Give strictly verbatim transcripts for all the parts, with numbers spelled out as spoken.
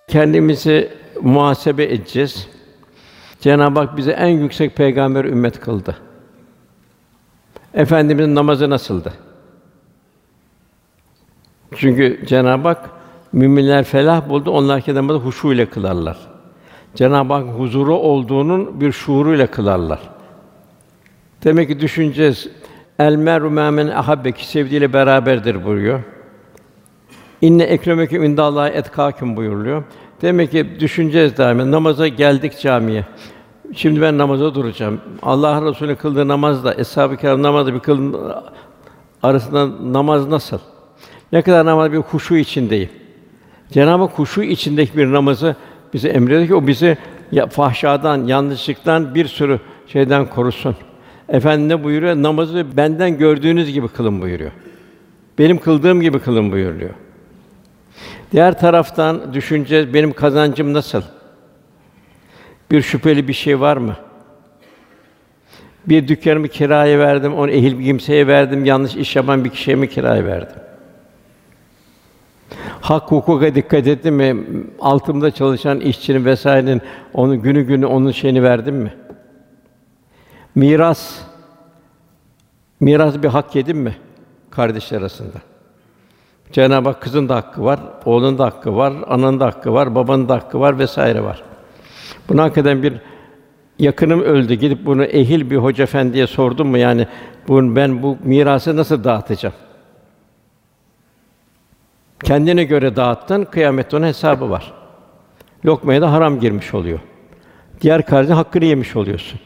Kendimizi muhasebe edeceğiz. Cenab-ı Hak bize en yüksek peygamber ümmet kıldı. Efendimizin namazı nasıldı? Çünkü Cenab-ı Hak müminler felah buldu, onlar ki namazı huşu ile kılarlar. Cenab-ı Hak huzuru olduğunun bir şuuruyla kılarlar. Demek ki düşüneceğiz. El meru men ahabbe, ki sevdiğiyle beraberdir buyuruyor. İnne ekremeküm indallahi etkâküm buyuruluyor. Demek ki düşüneceğiz daima. Namaza geldik camiye. Şimdi ben namaza duracağım. Allah Resulü kıldığı namazla eshab-ı kiram namazı bir kılın arasında namaz nasıl? Ne kadar namaz bir huşu içindeyim. Cenab-ı Hak huşu içindeki bir namazı bize emrediyor ki o bizi ya fahşadan, yanlışlıktan bir sürü şeyden korusun. Efendimiz ne buyuruyor? Namazı benden gördüğünüz gibi kılın buyuruyor. Benim kıldığım gibi kılın buyuruyor. Diğer taraftan düşüneceğiz, benim kazancım nasıl? Bir şüpheli bir şey var mı? Bir dükkanımı kiraya verdim, onu ehil bir kimseye verdim, yanlış iş yapan bir kişiye mi kiraya verdim? Hak hukuka dikkat ettim mi? Altımda çalışan işçinin vesairenin onu günü günü onun şeyini verdim mi? Miras miras bir hak yedim mi kardeşler arasında? Cenab-ı Hak kızın da hakkı var, oğlun da hakkı var, ananın da hakkı var, babanın da hakkı var vesaire var. Bunu hak eden bir yakınım öldü. Gidip bunu ehil bir hoca efendiye sordum mu? Yani bunu ben bu mirası nasıl dağıtacağım? Kendine göre dağıttın, kıyamette onun hesabı var. Lokmaya da haram girmiş oluyor. Diğer kardeşin hakkını yemiş oluyorsun.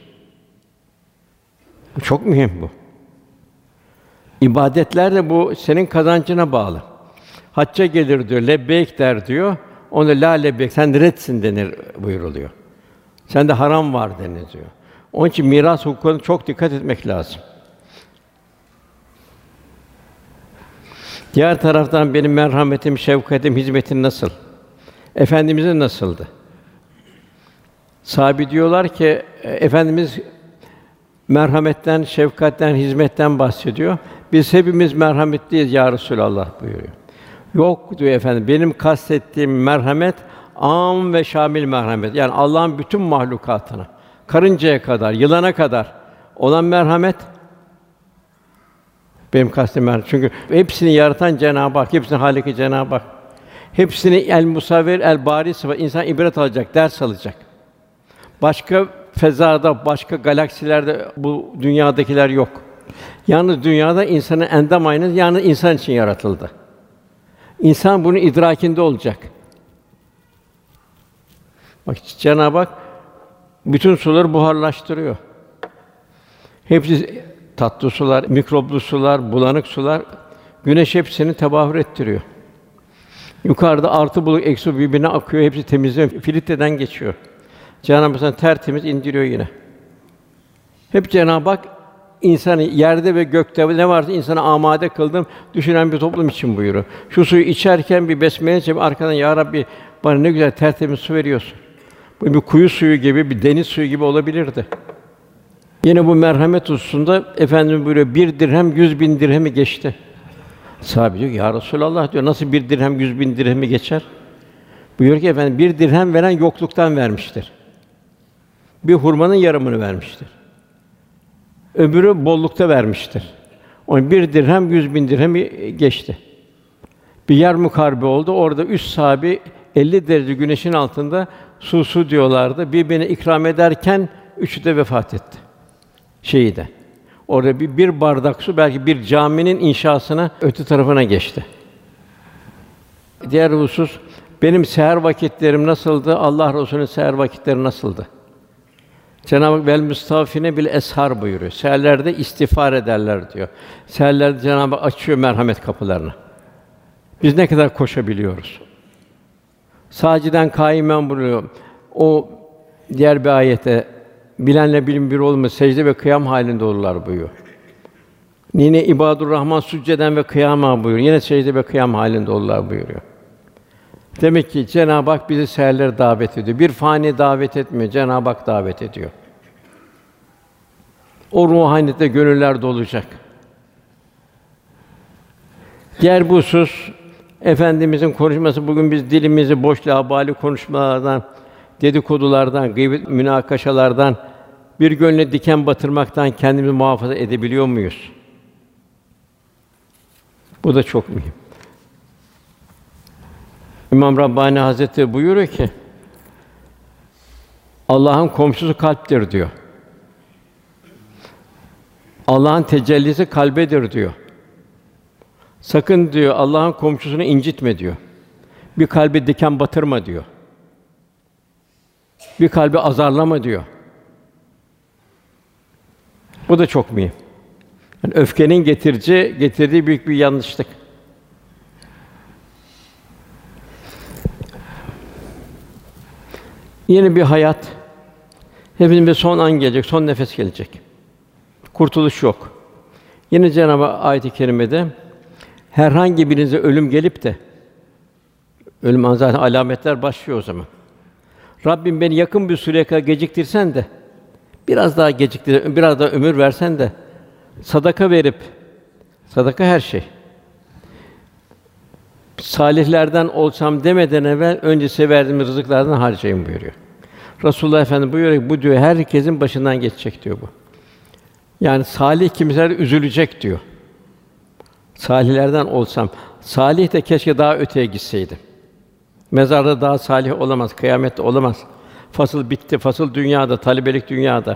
Bu çok mühim bu. İbadetler de bu senin kazancına bağlı. Hacca gelir diyor, lebbeyk der diyor. Ona la lebbeyk, sen redsin denir buyuruluyor. Sende haram var denir diyor. Onun için miras hukukuna çok dikkat etmek lazım. Diğer taraftan benim merhametim, şefkatim, hizmetim nasıl? Efendimizin nasıldı? Sahabe diyorlar ki Efendimiz merhametten, şefkatten, hizmetten bahsediyor. Biz hepimiz merhametliyiz ya Resulallah buyuruyor. Yok diyor efendim. Benim kastettiğim merhamet âm ve şamil merhamet. Yani Allah'ın bütün mahlukatına, karıncaya kadar, yılana kadar olan merhamet benim kastem merhamet. Çünkü hepsini yaratan Cenab-ı Hak, hepsinin Hâliki Cenab-ı Hak. Hepsini el musavvir, el bari sıfat. İnsan ibret alacak, ders alacak. Başka fezada, başka galaksilerde bu dünyadakiler yok. Yalnız dünyada insanın endam aynı, yalnız insan için yaratıldı. İnsan bunun idrakinde olacak. Bak Cenab-ı Hak bütün suları buharlaştırıyor. Hepsi tatlı sular, mikroplu sular, bulanık sular, güneş hepsini tebahür ettiriyor. Yukarıda artı bulut, eksi birbirine akıyor, hepsi temizleniyor, filtreden geçiyor. Cenab-ı Hak tertemiz indiriyor yine. Hep Cenab-ı Hak insanı yerde ve gökte ne varsa insana amade kıldım, düşünen bir toplum için buyuruyor. Şu suyu içerken bir besmele çekip arkadan ya Rabbi bana ne güzel tertemiz su veriyorsun. Bu bir kuyu suyu gibi, bir deniz suyu gibi olabilirdi. Yine bu merhamet hususunda Efendimiz buyuruyor, bir dirhem yüz bin dirhemi geçti. Sahabe diyor ya Resulallah diyor, nasıl bir dirhem yüz bin dirhemi geçer? Buyuruyor ki efendim bir dirhem veren yokluktan vermiştir. Bir hurmanın yarımını vermiştir. Öbürü bollukta vermiştir. Onun bir dirhem yüz bin dirhemi geçti. Bir yer mukarebe oldu. Orada üç sahabi elli derece güneşin altında su su diyorlardı. Birbirine ikram ederken üçü de vefat etti. Şehide. Orada bir, bir bardak su belki bir caminin inşasına öte tarafına geçti. Diğer husus benim seher vakitlerim nasıldı? Allah Resulü'nün seher vakitleri nasıldı? Cenab-ı Hak vel müstafine bil eshar buyuruyor. Seherlerde istiğfar ederler diyor. Seherlerde Cenab-ı Hak açıyor merhamet kapılarını. Biz ne kadar koşabiliyoruz? Sâciden kâimen buyuruyor. O diğer bir ayete bilenle bilim bir olmaz secde ve kıyam halinde olurlar buyuruyor. Yine ibadur Rahman sücceden ve kıyama buyuruyor. Yine secde ve kıyam halinde olurlar buyuruyor. Demek ki Cenab-ı Hak bizi seherlere davet ediyor. Bir fani davet etmiyor, Cenab-ı Hak davet ediyor. O ruhaniyette gönüller dolacak. Diğer bir husus, Efendimizin konuşması bugün biz dilimizi boş labali konuşmalardan, dedikodulardan, gıybet münakaşalardan, bir gönlüne diken batırmaktan kendimizi muhafaza edebiliyor muyuz? Bu da çok mühim. İmam Rabbani Hazretleri buyuruyor ki, Allah'ın komşusu kalptir diyor. Allah'ın tecellisi kalbedir diyor. Sakın diyor Allah'ın komşusunu incitme diyor. Bir kalbe diken batırma diyor. Bir kalbi azarlama diyor. Bu da çok mühim. Yani öfkenin getirici getirdiği büyük bir yanlışlık. Yeni bir hayat. Hepimizin son an gelecek, son nefes gelecek. Kurtuluş yok. Yine Cenab-ı Hak ayet-i kerimede herhangi birinize ölüm gelip de ölüm zaten alametler başlıyor o zaman. Rabbim beni yakın bir süreye kadar geciktirsen de biraz daha geciktir, biraz daha ömür versen de sadaka verip sadaka her şey. Salihlerden olsam demeden evvel önce size verdiğim rızıklardan harcayın buyuruyor. Resulullah Efendimiz buyuruyor ki bu diyor herkesin başından geçecek diyor bu. Yani salih kimseler üzülecek diyor. Salihlerden olsam, salih de keşke daha öteye gitseydi. Mezarda daha salih olamaz, kıyamette olamaz. Fasıl bitti, fasıl dünyada, talebelik dünyada.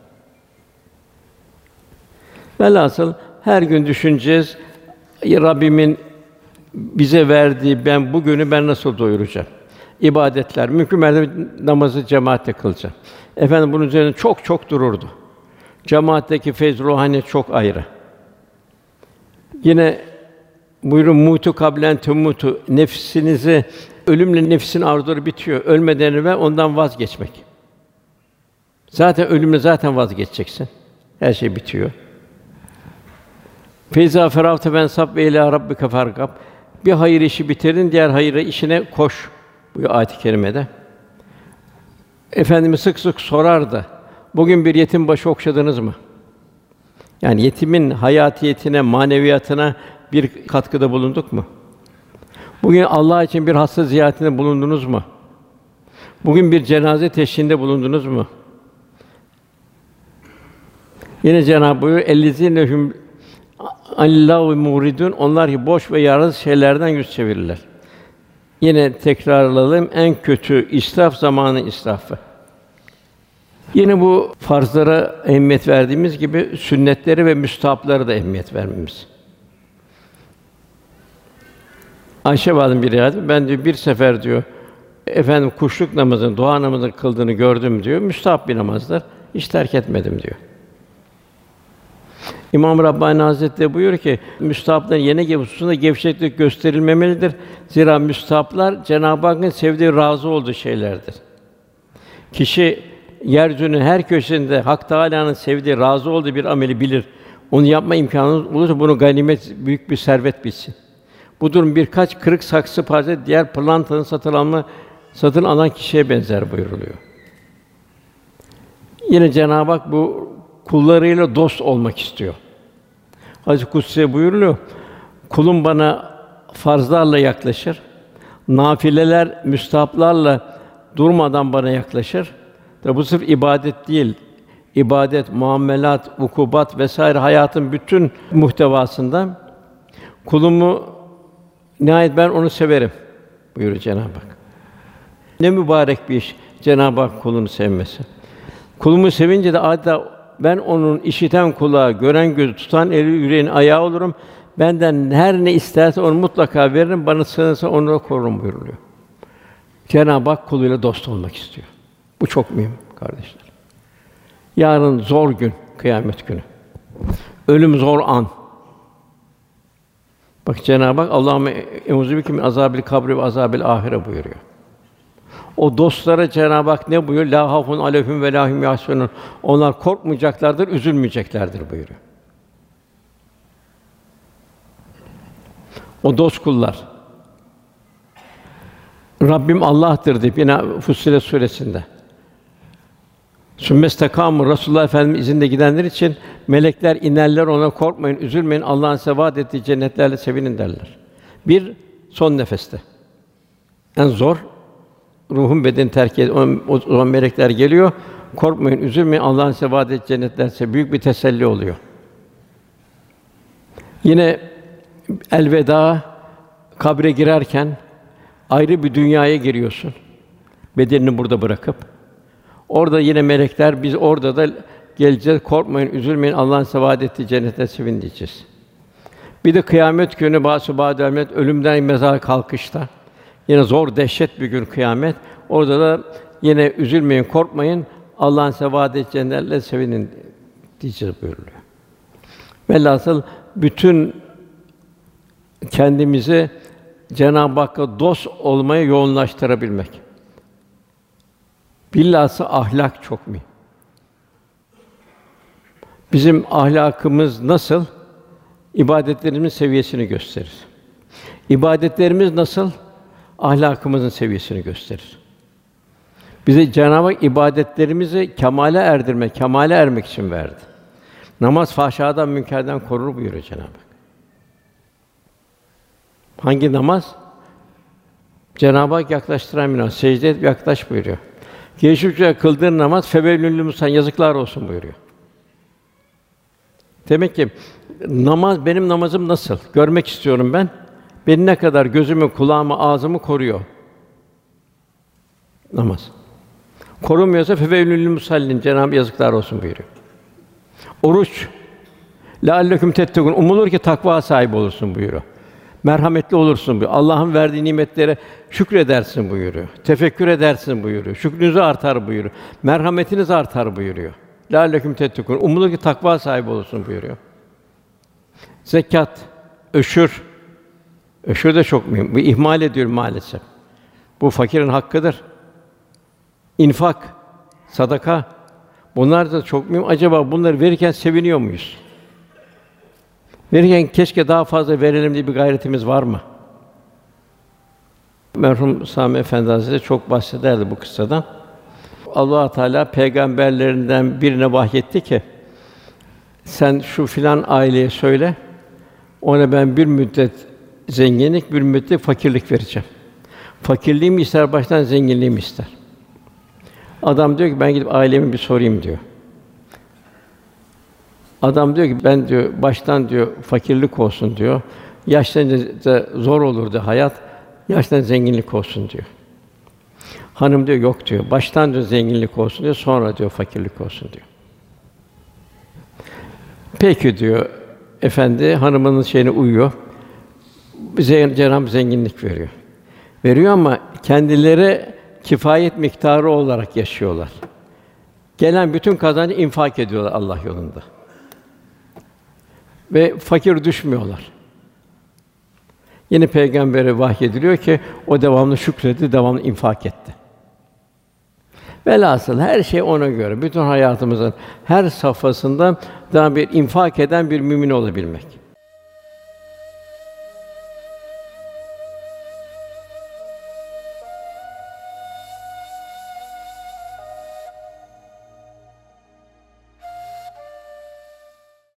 Velhasıl her gün düşüneceğiz. Rabbimin bize verdiği ben bugünü ben nasıl doyuracağım? İbadetler, mümkün mertebe namazı cemaatle kılacağım. Efendim bunun üzerine çok çok dururdu. Cemaatteki feyz ruhani çok ayrı. Yine buyurun mutu kablen tumutu nefsinizi ölümle nefsin arzuları bitiyor. Ölmeden evvel ondan vazgeçmek. Zaten ölümle zaten vazgeçeceksin. Her şey bitiyor. Feyza ferahte ben sab ve ila rabbike fargab. Bir hayır işi bitirdin, diğer hayır işine koş. Bu ayet-i kerimede. Efendimiz sık sık sorardı. Bugün bir yetim başı okşadınız mı? Yani yetimin hayatiyetine, maneviyatına bir katkıda bulunduk mu? Bugün Allah için bir hasta ziyaretinde bulundunuz mu? Bugün bir cenaze teşhiğinde bulundunuz mu? Yine Cenab-ı Hak buyuruyor: "Ellezîne hum anillâhi muridûn." Onlar ki boş ve yararsız şeylerden yüz çevirirler. Yine tekrarlayalım, en kötü israf zamanı israfı. Yine bu farzlara ehemmiyet verdiğimiz gibi sünnetlere ve müstahaplara da ehemmiyet vermemiz. Ayşe validem bir rivayet, ben diyor bir sefer diyor efendim kuşluk namazını, duha namazını kıldığını gördüm diyor. Müstahap bir namazdır. Hiç terk etmedim diyor. İmam Rabbani Hazretleri buyuruyor ki müstahapların yerine hususunda gevşeklik gösterilmemelidir. Zira müstahaplar Cenab-ı Hakk'ın sevdiği, razı olduğu şeylerdir. Kişi yeryüzünün her köşesinde Hak Teâlâ'nın sevdiği, razı olduğu bir ameli bilir. Onu yapma imkânı olursa bunu ganimet, büyük bir servet bilsin. Bu durum birkaç kırık saksı parçası diğer pırlantanın satın alma satın alan kişiye benzer buyuruluyor. Yine Cenab-ı Hak bu kullarıyla dost olmak istiyor. Hadis-i Kutsi'de buyuruluyor. Kulum bana farzlarla yaklaşır. Nafileler, müstahaplarla durmadan bana yaklaşır. Tabi bu sırf ibadet değil. İbadet, muamelat, ukubat vesaire hayatın bütün muhtevasında kulumu nihayet ben onu severim buyuruyor Cenab-ı Hak. Ne mübarek bir iş Cenab-ı Hak kulunu sevmesi. Kulumu sevince de adeta ben onun işiten kulağı, gören gözü, tutan eli, yüreğin ayağı olurum. Benden her ne isterse onu mutlaka veririm. Bana sığınırsa onu da korurum buyuruluyor. Cenab-ı Hak kuluyla dost olmak istiyor. Bu çok mühim kardeşler. Yarın zor gün, kıyamet günü. Ölüm zor an. Bak Cenab-ı Hak Allahümme euzubike min azabil kabri ve azabil ahire buyuruyor. O dostlara Cenab-ı Hak ne buyuruyor? La hafun aleyhim ve la hum yahsunun. Onlar korkmayacaklardır, üzülmeyeceklerdir buyuruyor. O dost kullar. Rabbim Allah'tır deyip yine Fussilet suresinde. Sümmestekâmû Resulullah Efendimiz izinde gidenler için melekler inerler ona korkmayın, üzülmeyin. Allah'ın size vaad ettiği cennetlerle sevinin derler. Bir son nefeste. En zor, ruhun bedeni terk et. O zaman melekler geliyor. Korkmayın, üzülmeyin. Allah'ın size vaad ettiği cennetler size büyük bir teselli oluyor. Yine elveda, kabre girerken ayrı bir dünyaya giriyorsun. Bedenini burada bırakıp. Orada yine melekler, biz orada da geleceğiz. Korkmayın, üzülmeyin. Allah'ın size vaad ettiği cennete sevin diyeceğiz. Bir de kıyamet günü bâsü bâdel mevt, ölümden mezar kalkışta. Yine zor, dehşet bir gün kıyamet. Orada da yine üzülmeyin, korkmayın. Allah'ın size vaad ettiği cennetle sevinin diyeceğiz buyuruluyor. Velhasıl bütün kendimizi Cenab-ı Hakk'a dost olmaya yoğunlaştırabilmek. Bilhassa ahlak çok mühim. Bizim ahlakımız nasıl? İbadetlerimizin seviyesini gösterir. İbadetlerimiz nasıl? Ahlakımızın seviyesini gösterir. Bize Cenab-ı Hak ibadetlerimizi kemale erdirmek, kemale ermek için verdi. Namaz fahşadan, münkerden korur buyuruyor Cenab-ı Hak. Hangi namaz? Cenab-ı Hak yaklaştıran bir namaz. Secde et, yaklaş buyuruyor. Geliştikçe kıldığın namaz fevellül musan, yazıklar olsun buyuruyor. Demek ki namaz, benim namazım nasıl? Görmek istiyorum ben. Beni ne kadar gözümü, kulağımı, ağzımı koruyor. Namaz. Korumuyorsa fevellül musallin, Cenab-ı yazıklar olsun buyuruyor. Oruç. Lealleküm tettekûn. Umulur ki takva sahibi olursun buyuruyor. Merhametli olursun buyuruyor. Allah'ın verdiği nimetlere şükredersin buyuruyor. Tefekkür edersin buyuruyor. Şükrünüz artar buyuruyor. Merhametiniz artar buyuruyor. Lealleküm tettekûn. Umulur ki takva sahibi olursun buyuruyor. Zekat, öşür. Öşür de çok mühim. Bu ihmal ediyor maalesef. Bu fakirin hakkıdır. İnfak, sadaka. Bunlar da çok mühim. Acaba bunları verirken seviniyor muyuz? Verirken keşke daha fazla verelim diye bir gayretimiz var mı? Merhum Sami Efendi Hazretleri çok bahsederdi bu kıssadan. Allah Teala peygamberlerinden birine vahyetti ki sen şu filan aileye söyle, ona ben bir müddet zenginlik, bir müddet fakirlik vereceğim. Fakirliğimi ister baştan, zenginliğimi ister. Adam diyor ki ben gidip ailemi bir sorayım diyor. Adam diyor ki ben diyor baştan diyor fakirlik olsun diyor. Yaşlanınca zor olurdu hayat. Yaşlanınca zenginlik olsun diyor. Hanım diyor yok diyor. Baştan diyor zenginlik olsun diyor. Sonra diyor fakirlik olsun diyor. Peki diyor efendi hanımının şeyine uyuyor. Bize Cenab-ı zenginlik veriyor. Veriyor ama kendileri kifayet miktarı olarak yaşıyorlar. Gelen bütün kazancı infak ediyorlar Allah yolunda. Ve fakir düşmüyorlar. Yine peygambere vahyediliyor ki o devamlı şükretti, devamlı infak etti. Velhasıl her şey ona göre. Bütün hayatımızın her safhasında daha bir infak eden bir mümin olabilmek.